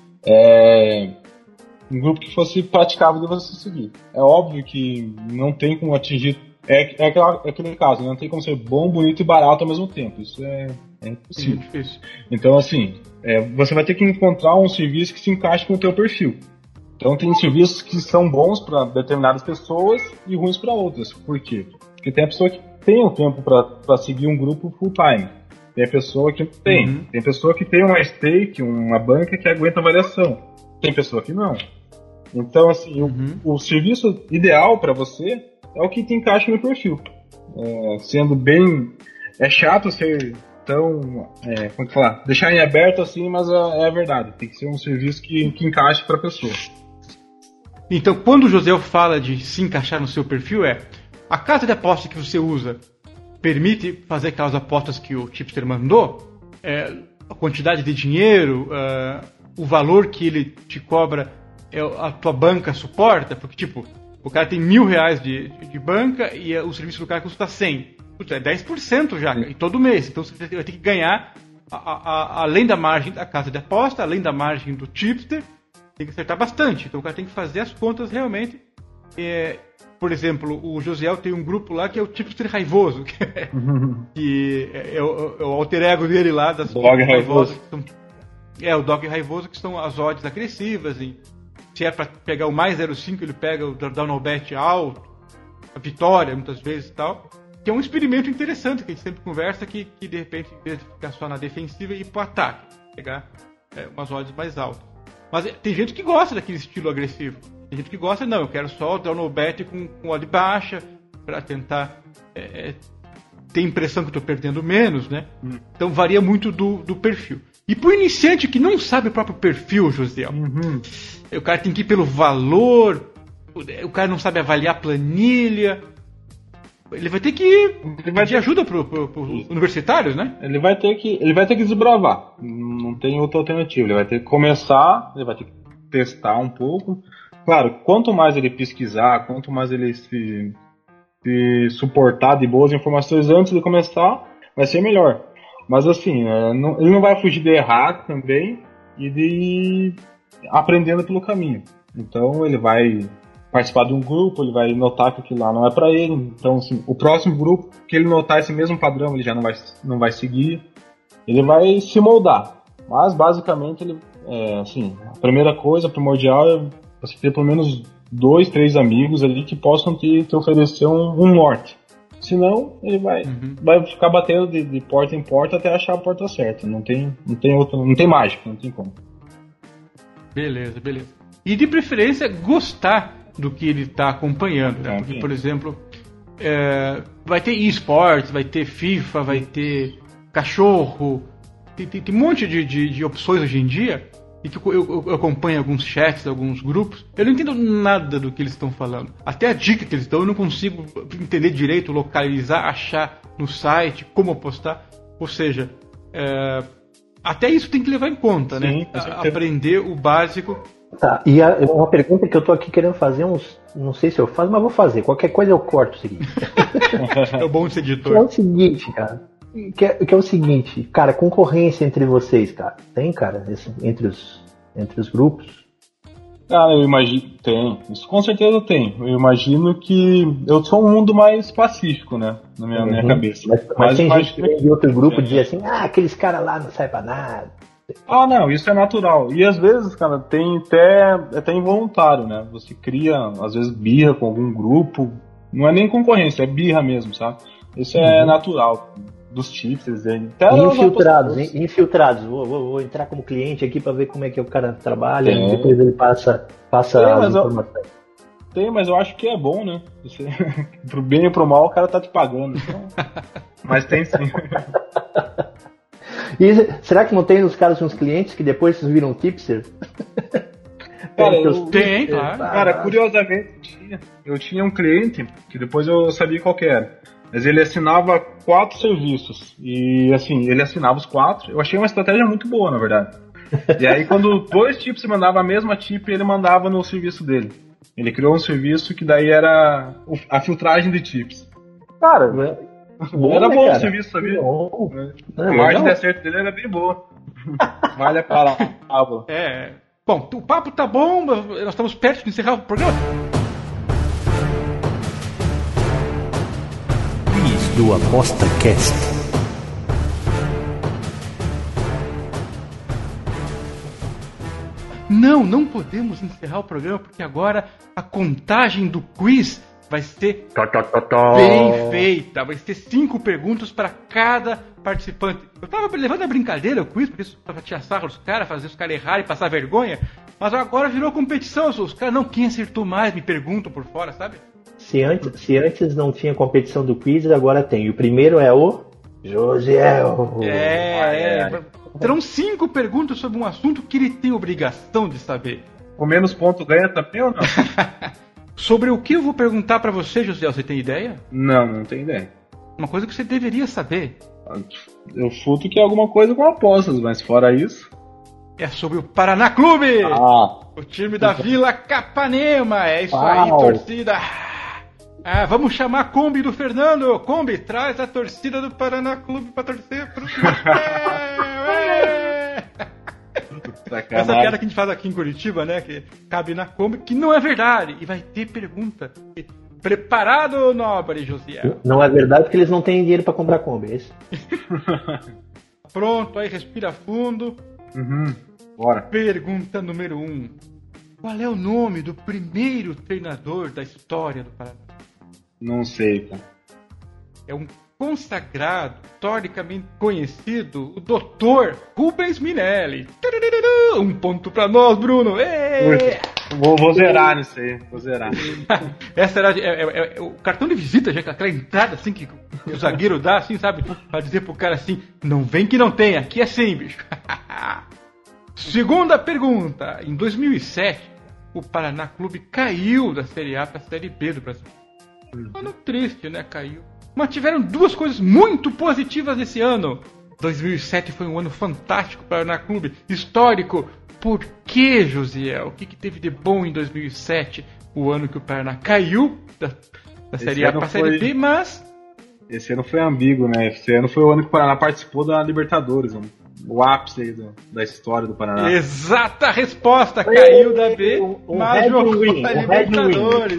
É, um grupo que fosse praticável de você seguir. É óbvio que não tem como atingir. É, é, aquela, é aquele caso, né? Não tem como ser bom, bonito e barato ao mesmo tempo. Isso é, é impossível. Sim, difícil. Então, assim, é, você vai ter que encontrar um serviço que se encaixe com o teu perfil. Então, tem serviços que são bons para determinadas pessoas e ruins para outras. Por quê? Porque tem a pessoa que tem o tempo para seguir um grupo full time. Tem a pessoa que não tem. Uhum. Tem pessoa que tem uma stake, uma banca que aguenta a variação. Tem pessoa que não. Então, assim, Uhum. o, o serviço ideal para você é o que te encaixa no perfil. É, sendo bem... É chato ser tão... É, como que falar? Deixar em aberto assim, mas é, é a verdade. Tem que ser um serviço que, que encaixe para a pessoa. Então, quando o José fala de se encaixar no seu perfil, é a casa de aposta que você usa permite fazer aquelas apostas que o tipster mandou? É, a quantidade de dinheiro, uh, o valor que ele te cobra é, a tua banca suporta, porque tipo, o cara tem mil reais de, de banca e o serviço do cara custa cem. Putz, é dez por cento já, e todo mês. Então você vai ter que ganhar, a, a, a, além da margem da casa de aposta, além da margem do tipster, tem que acertar bastante. Então o cara tem que fazer as contas realmente. É, por exemplo, o Josiel tem um grupo lá que é o tipster raivoso, que é, que é, é, o, é o alter ego dele lá, das Dog raivoso. Que são, é, o dog raivoso, que são as odds agressivas. E se é para pegar o mais zero vírgula cinco, ele pega o down no bet alto, a vitória, muitas vezes e tal. Que é um experimento interessante, que a gente sempre conversa, que, que de repente, em vez de ficar só na defensiva, ir pro ataque, pegar é, umas odds mais altas. Mas é, tem gente que gosta daquele estilo agressivo. Tem gente que gosta, não, eu quero só dar no bet com, com odd baixa, para tentar é, ter a impressão que eu tô perdendo menos, né? Hum. Então varia muito do, do perfil. E pro iniciante que não sabe o próprio perfil, Josiel, uhum. o cara tem que ir pelo valor, o cara não sabe avaliar a planilha. Ele vai ter que ele vai pedir ter... ajuda para os universitários, né? Ele vai ter que ele vai ter que desbravar. Não tem outra alternativa. Ele vai ter que começar, ele vai ter que testar um pouco. Claro, quanto mais ele pesquisar, quanto mais ele se, se suportar de boas informações antes de começar, vai ser melhor. Mas assim, é, não, ele não vai fugir de errar também e de ir aprendendo pelo caminho. Então ele vai participar de um grupo, ele vai notar que aquilo lá não é para ele. Então, assim, o próximo grupo que ele notar esse mesmo padrão, ele já não vai, não vai seguir. Ele vai se moldar. Mas, basicamente, ele, é, assim, a primeira coisa, primordial, é você ter pelo menos dois, três amigos ali que possam te, te oferecer um, um norte. Senão, ele vai, uhum. vai ficar batendo de, de porta em porta até achar a porta certa. Não tem, não tem, outra, não tem mágica, não tem como. Beleza, beleza. E, de preferência, gostar do que ele está acompanhando, né? Porque, por exemplo, é, vai ter esportes, vai ter FIFA, vai ter cachorro, tem, tem, tem um monte de, de, de opções hoje em dia, e que eu, eu, eu acompanho alguns chats, alguns grupos, eu não entendo nada do que eles estão falando. Até a dica que eles dão, eu não consigo entender direito, localizar, achar no site, como apostar. Ou seja, é, até isso tem que levar em conta, sim, né? A, aprender o básico. Tá, e a, uma pergunta que eu tô aqui querendo fazer uns. Não sei se eu faço, mas vou fazer. Qualquer coisa eu corto o seguinte. É o bom de ser editor. Que é o seguinte, cara. Que é, que é o seguinte, cara, concorrência entre vocês, cara. Tem, cara, esse, entre, os, entre os grupos? Ah, eu imagino. Tem. Isso com certeza tem. Eu imagino que eu sou um mundo mais pacífico, né? Na minha, uhum. minha cabeça. Mas, mas, mas tem gente que de outro grupo é. diz assim, ah, aqueles caras lá não saem pra nada. Ah, não, isso é natural. E às vezes, cara, tem até, até involuntário, né? Você cria, às vezes, birra com algum grupo. Não é nem concorrência, é birra mesmo, sabe? Isso é uhum. natural. Dos tipsters. Infiltrados, infiltrados. Vou, vou, vou entrar como cliente aqui pra ver como é que o cara trabalha. É. E depois ele passa, passa tem, as informações. Eu, tem, mas eu acho que é bom, né? Você, pro bem e pro mal, o cara tá te pagando. Então... mas tem sim. E será que não tem nos caras uns clientes que depois vocês viram tipster? Cara, eu, tem, claro. Cara, curiosamente, eu tinha, eu tinha um cliente que depois eu sabia qual que era. Mas ele assinava quatro serviços. E assim, ele assinava os quatro. Eu achei uma estratégia muito boa, na verdade. E aí, quando dois tipos se mandavam a mesma tip, ele mandava no serviço dele. Ele criou um serviço que daí era a filtragem de tips. Cara, bom, era né, bom cara? O serviço, sabia? Bom. A margem de acerto dele era bem boa. Vale a palavra. É. Bom, o papo tá bom, nós estamos perto de encerrar o programa. Do ApostaCast. Não, não podemos encerrar o programa porque agora a contagem do quiz vai ser tá, tá, tá, tá. bem feita. Vai ter cinco perguntas para cada participante. Eu tava levando a brincadeira o quiz, porque isso pra tirar sarro dos caras, fazer os caras errarem e passar vergonha. Mas agora virou competição. Os caras, não, quem acertou mais, me perguntam por fora, sabe? Se antes, se antes não tinha competição do quiz, agora tem. O primeiro é o Josiel. É, é. Terão cinco perguntas sobre um assunto que ele tem obrigação de saber. Com menos ponto ganha também ou não? Sobre o que eu vou perguntar pra você, Josiel, você tem ideia? Não, não tenho ideia. Uma coisa que você deveria saber. Eu chuto que é alguma coisa com apostas, mas fora isso... é sobre o Paraná Clube. Ah. O time da Vila Capanema. É isso Uau. aí, torcida. Ah, vamos chamar a Kombi do Fernando. Kombi, traz a torcida do Paraná Clube pra torcer pro Essa piada que a gente faz aqui em Curitiba, né? Que cabe na Kombi, que não é verdade. E vai ter pergunta. Preparado, nobre Josiel? Não é verdade porque eles não têm dinheiro pra comprar Kombi, é isso? Pronto, aí respira fundo. Uhum. Bora. Pergunta número um. Qual é o nome do primeiro treinador da história do Paraná? Não sei, cara. É um consagrado, historicamente conhecido, o doutor Rubens Minelli. Um ponto pra nós, Bruno. Êêê! Vou, vou zerar nisso aí, vou zerar. Essa era é, é, é, o cartão de visita, já aquela entrada assim que o zagueiro dá, assim, sabe? Pra dizer pro cara assim, não vem que não tem, aqui é sim, bicho. Segunda pergunta. Em dois mil e sete, o Paraná Clube caiu da Série A pra Série B do Brasil. Um ano triste, né? Caiu. Mas tiveram duas coisas muito positivas esse ano. dois mil e sete foi um ano fantástico para o Paraná Clube, histórico. Por que, Josiel? O que, que teve de bom em dois mil e sete? O ano que o Paraná caiu da, da Série A para a Série B, mas... Esse ano foi ambíguo, né? Esse ano foi o ano que o Paraná participou da Libertadores, né? O ápice aí do, da história do Paraná. Exata resposta! Caiu da B, um, um mas jogou win, a um Libertadores.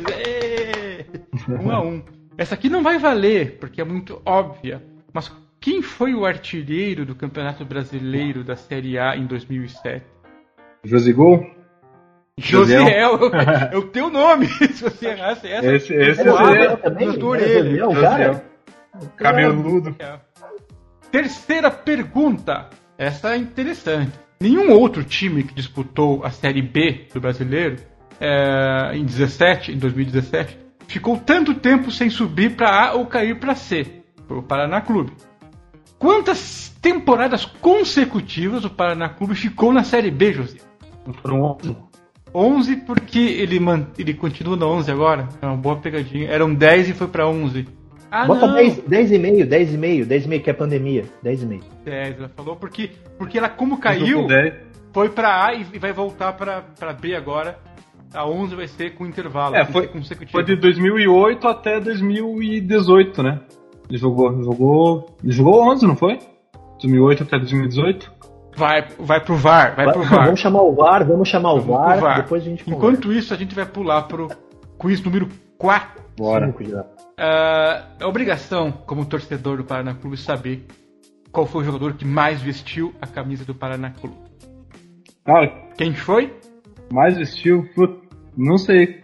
Um a um. Essa aqui não vai valer, porque é muito óbvia. Mas quem foi o artilheiro do Campeonato Brasileiro da Série A em dois mil e sete? Josigol? Josiel, é o teu nome. Se você errasse essa, esse, esse É o é Josiel também? na tua orelha. É o cara? Cabeludo. É. Terceira pergunta. Essa é interessante. Nenhum outro time que disputou a Série B do Brasileiro é, em dezessete, em dois mil e dezessete, ficou tanto tempo sem subir para A ou cair para C. Foi o Paraná Clube. Quantas temporadas consecutivas o Paraná Clube ficou na Série B, José? Foram onze, porque ele, man... ele continua na onze agora. É uma boa pegadinha. Eram dez e foi para onze. Ah, Bota não. dez, dez e meio, dez e meio, dez e meio, que é pandemia. dez e meio. dez, ela falou, porque, porque ela, como caiu, foi pra A e vai voltar pra, pra B agora. A onze vai ser com intervalo. É, foi, consecutivo. foi de dois mil e oito até dois mil e dezoito, né? Ele jogou, jogou, ele jogou onze, não foi? dois mil e oito até dois mil e dezoito? Vai, vai pro V A R, vai, vai pro V A R. Vamos chamar o V A R, vamos chamar o vamos V A R, V A R. depois a gente Enquanto conversa. isso, a gente vai pular pro quiz número quatro. Bora. Cinco já. Uh, é obrigação, como torcedor do Paraná Clube, saber qual foi o jogador que mais vestiu a camisa do Paraná Clube. Cara, quem foi? Mais vestiu? Não sei.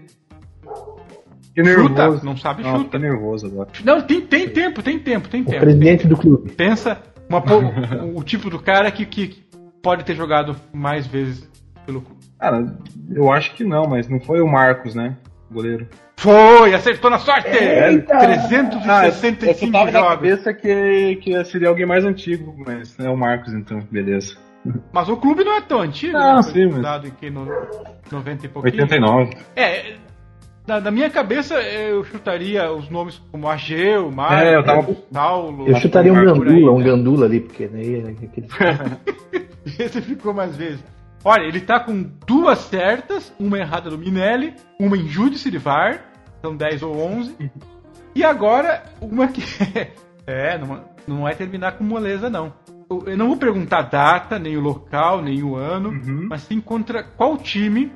Que chuta, nervoso. não sabe, não, chuta. Tô nervoso agora. Não, tem, tem tempo, tem tempo, tem tempo. O presidente do clube. Pensa uma, o, o tipo do cara que, que pode ter jogado mais vezes pelo clube. Cara, eu acho que não, mas não foi o Marcos, né? O goleiro. Foi, acertou na sorte! Eita! trezentos e sessenta e cinco ah, eu tava jogos. na cabeça que, que seria alguém mais antigo, mas é o Marcos, então, beleza. Mas o clube não é tão antigo, não, né? Sim, mas... Dado em que no noventa e pouquinho. oitenta e nove. É, na, na minha cabeça eu chutaria os nomes como Ageu, Marcos, é, eu tava... Paulo... Eu chutaria um Gandula, aí, um né? Gandula ali, porque né, aquele... Esse ficou mais vezes. Olha, ele tá com duas certas, uma errada do Minelli, uma em Júdice de V A R, são dez ou onze, e agora uma que... é, não, não vai terminar com moleza, não. Eu não vou perguntar a data, nem o local, nem o ano, uhum. mas sim contra qual time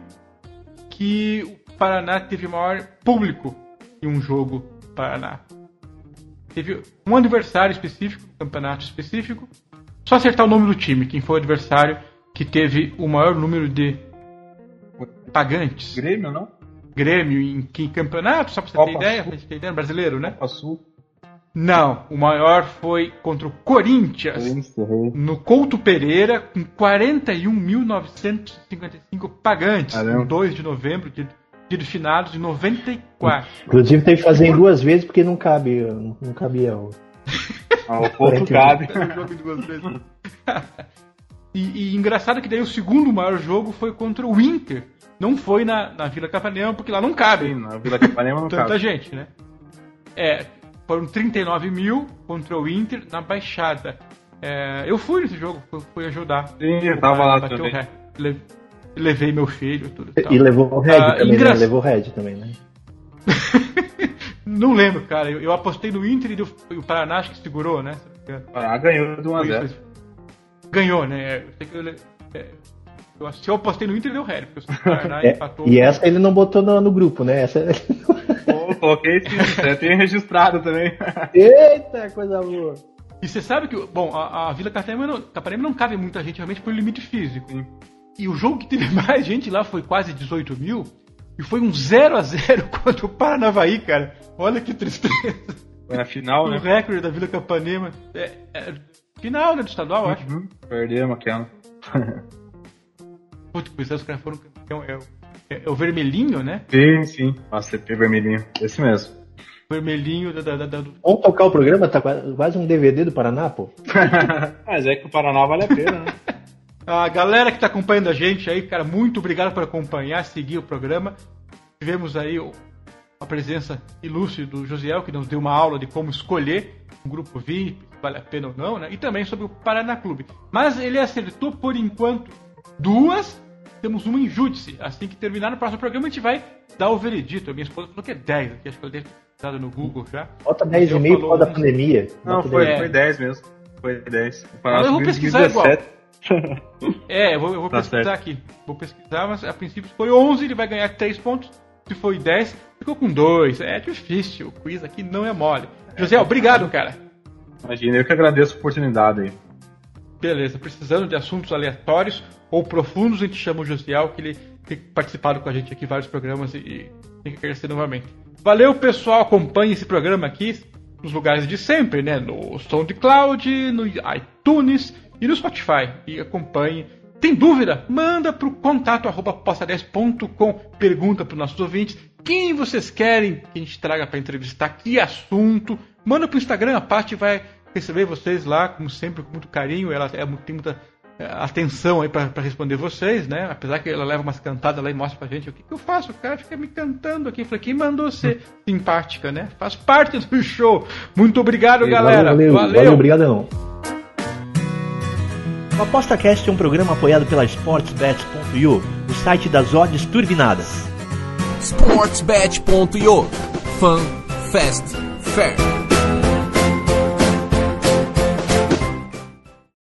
que o Paraná teve maior público em um jogo Paraná. Teve um adversário específico, um campeonato específico, só acertar o nome do time, quem foi o adversário que teve o maior número de pagantes. Grêmio, não? Grêmio em que campeonato? Só pra você Copa ter ideia, Sul. pra gente ter ideia, brasileiro, né? Copa Sul. Não, o maior foi contra o Corinthians, Uhum. no Couto Pereira, com quarenta e um mil novecentos e cinquenta e cinco pagantes, Caramba. em dois de novembro, dia, dia de finados de noventa e quatro. Inclusive teve que fazer em duas vezes porque não cabe, não, não cabia o... Ah, o ponto cabe. O jogo em duas vezes. E, e engraçado que daí o segundo maior jogo foi contra o Inter. Não foi na, na Vila Capanema, porque lá não cabe. Sim, na Vila Capanema não tanta cabe. gente, né? É, foram trinta e nove mil contra o Inter na Baixada. É, eu fui nesse jogo, fui, fui ajudar. Sim, eu tava lá Bateu também. o Le, levei meu filho tudo e tal. E levou o Red Ah, também, engra- né? Levou o Red também, né? Não lembro, cara. Eu, eu apostei no Inter e o Paraná acho que segurou, né? Ah, ganhou de um a zero. Ganhou, né? Eu sei que eu, é, eu, se eu apostei no Inter, deu Red, porque o Paraná É, empatou. e essa ele não botou no, no grupo, né? Essa... Pô, coloquei sim, até tem registrado também. Eita, coisa boa. E você sabe que, bom, a, a Vila Capanema não, Capanema não cabe muita gente realmente por limite físico. Sim. E o jogo que teve mais gente lá foi quase dezoito mil. E foi um zero a zero contra o Paranavaí, cara. Olha que tristeza. Foi na final, O né? recorde da Vila Capanema. É, é, final, né? Do estadual, eu acho. Uhum. Perdemos aquela. Putz, pois é, os caras foram campeão. É, o- é, é o vermelhinho, né? Sim, sim. A C P vermelhinho. Esse mesmo. Vermelhinho da, da, da, da- do... Vamos tocar o programa? Tá quase quase um D V D do Paraná, pô. Mas é que o Paraná vale a pena, né? A galera que tá acompanhando a gente aí, cara, muito obrigado por acompanhar, seguir o programa. Tivemos aí o- a presença ilustre do Josiel, que nos deu uma aula de como escolher um grupo V I P, se vale a pena ou não, né? E também sobre o Paraná Clube. Mas ele acertou, por enquanto, duas. Temos uma em júdice. Assim que terminar no próximo programa, a gente vai dar o veredito. A minha esposa falou que é dez aqui, acho que ela deve ter dado no Google já. Bota dez e Josiel meio por falou causa da um- pandemia. Não, Bota foi, dez. foi dez mesmo. Foi dez. O Mas eu vou subiu em pesquisar dois mil e dezessete. É, eu vou, eu vou Tá pesquisar certo. aqui. Vou pesquisar, mas a princípio foi onze, ele vai ganhar três pontos. Se foi dez, ficou com dois. É difícil, o quiz aqui não é mole. José, obrigado, cara. Imagina, eu que agradeço a oportunidade aí. Beleza, precisando de assuntos aleatórios ou profundos, a gente chama o Josiel, que ele tem participado com a gente aqui em vários programas e, e tem que agradecer novamente. Valeu, pessoal, acompanhe esse programa aqui nos lugares de sempre, né? No SoundCloud, no iTunes e no Spotify. E acompanhe. Tem dúvida? Manda para o contato arroba posta dez ponto com. Pergunta para os nossos ouvintes quem vocês querem que a gente traga para entrevistar, que assunto. Manda para o Instagram, a Paty vai receber vocês lá, como sempre, com muito carinho. Ela é, tem muita é, atenção aí para responder vocês, né? Apesar que ela leva umas cantadas lá e mostra pra gente o que, que eu faço. O cara fica me cantando aqui. Eu falei, quem mandou ser simpática, né? Faz parte do show. Muito obrigado, galera. Valeu, valeu, valeu, obrigadão. O ApostaCast é um programa apoiado pela SportsBet ponto io, o site das odds turbinadas. sportsbet ponto io. Fun, Fast, Fair.